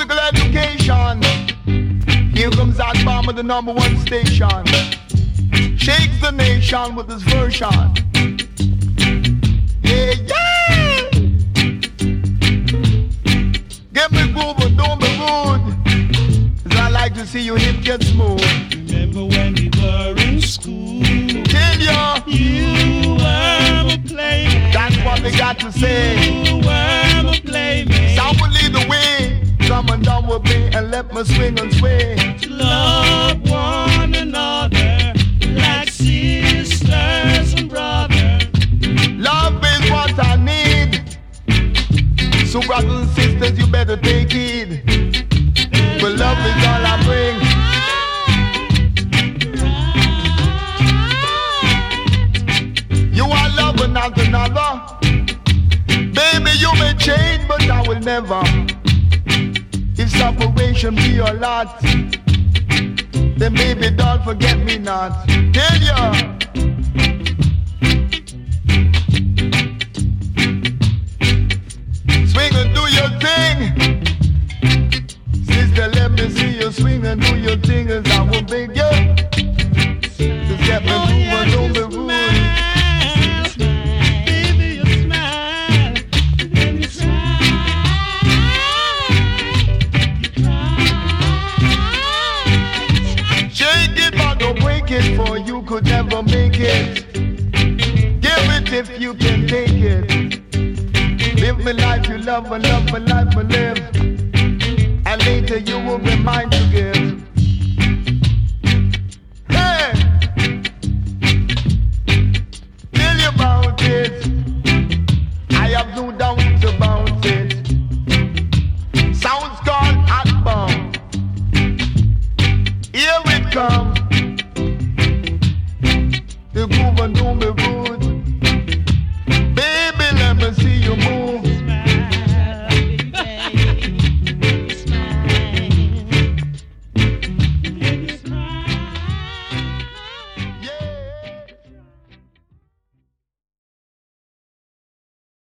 Musical education. Here comes that bomb at the #1 station. Shakes the nation with his version. Yeah, yeah. Get me grooving, don't be rude. 'Cause I like to see you hip get smooth. Remember when we were in school? Tell ya, you were my playmate. That's what they got to say. You were my playmate. Some will lead the way. Come and down with me and let me swing and sway. To love one another like sisters and brothers. Love is what I need. So brothers and sisters, you better take heed. But love is all I bring. You are loving not another. Baby, you may change, but I will never. If separation be your lot, then baby, don't forget me not. Tell ya. Swing and do your thing. Sister, let me see you swing and do your thing as I will beg you. Just get me moving, don't be rude. For you could never make it. Give it if you can take it. Live my life you love and love my life I live. And later you will be mine to give.